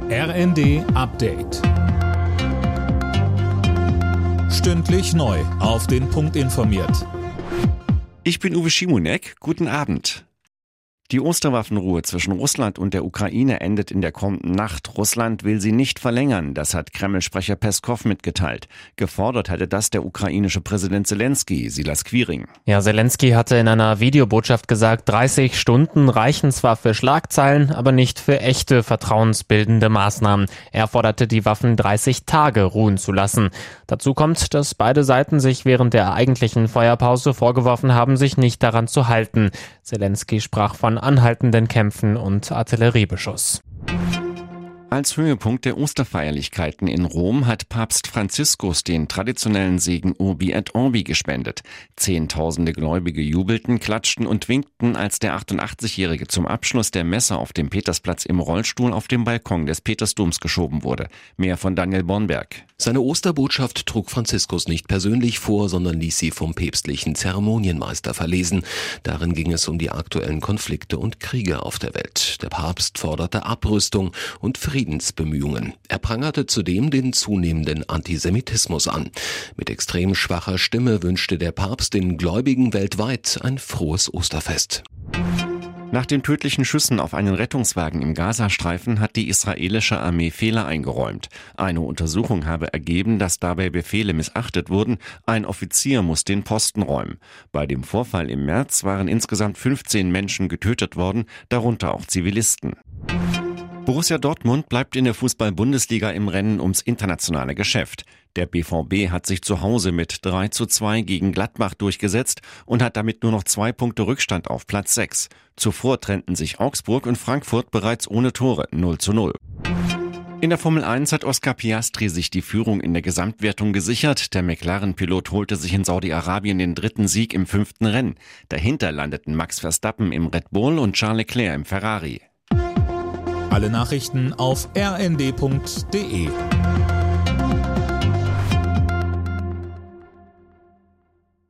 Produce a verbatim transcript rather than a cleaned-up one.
R N D Update. Stündlich neu auf den Punkt informiert. Ich bin Uwe Schimonek. Guten Abend. Die Osterwaffenruhe zwischen Russland und der Ukraine endet in der kommenden Nacht. Russland will sie nicht verlängern, das hat Kreml-Sprecher Peskow mitgeteilt. Gefordert hatte das der ukrainische Präsident Zelensky, Silas Quiring. Ja, Zelensky hatte in einer Videobotschaft gesagt, dreißig Stunden reichen zwar für Schlagzeilen, aber nicht für echte vertrauensbildende Maßnahmen. Er forderte die Waffen dreißig Tage ruhen zu lassen. Dazu kommt, dass beide Seiten sich während der eigentlichen Feuerpause vorgeworfen haben, sich nicht daran zu halten. Zelensky sprach von anhaltenden Kämpfen und Artilleriebeschuss. Als Höhepunkt der Osterfeierlichkeiten in Rom hat Papst Franziskus den traditionellen Segen Urbi et Orbi gespendet. Zehntausende Gläubige jubelten, klatschten und winkten, als der achtundachtzigjährige zum Abschluss der Messe auf dem Petersplatz im Rollstuhl auf dem Balkon des Petersdoms geschoben wurde. Mehr von Daniel Bornberg. Seine Osterbotschaft trug Franziskus nicht persönlich vor, sondern ließ sie vom päpstlichen Zeremonienmeister verlesen. Darin ging es um die aktuellen Konflikte und Kriege auf der Welt. Der Papst forderte Abrüstung und Friedensbemühungen. Er prangerte zudem den zunehmenden Antisemitismus an. Mit extrem schwacher Stimme wünschte der Papst den Gläubigen weltweit ein frohes Osterfest. Nach den tödlichen Schüssen auf einen Rettungswagen im Gazastreifen hat die israelische Armee Fehler eingeräumt. Eine Untersuchung habe ergeben, dass dabei Befehle missachtet wurden. Ein Offizier muss den Posten räumen. Bei dem Vorfall im März waren insgesamt fünfzehn Menschen getötet worden, darunter auch Zivilisten. Borussia Dortmund bleibt in der Fußball-Bundesliga im Rennen ums internationale Geschäft. Der B V B hat sich zu Hause mit drei zu zwei gegen Gladbach durchgesetzt und hat damit nur noch zwei Punkte Rückstand auf Platz sechs. Zuvor trennten sich Augsburg und Frankfurt bereits ohne Tore null zu null. In der Formel eins hat Oscar Piastri sich die Führung in der Gesamtwertung gesichert. Der McLaren-Pilot holte sich in Saudi-Arabien den dritten Sieg im fünften Rennen. Dahinter landeten Max Verstappen im Red Bull und Charles Leclerc im Ferrari. Alle Nachrichten auf r n d punkt d e.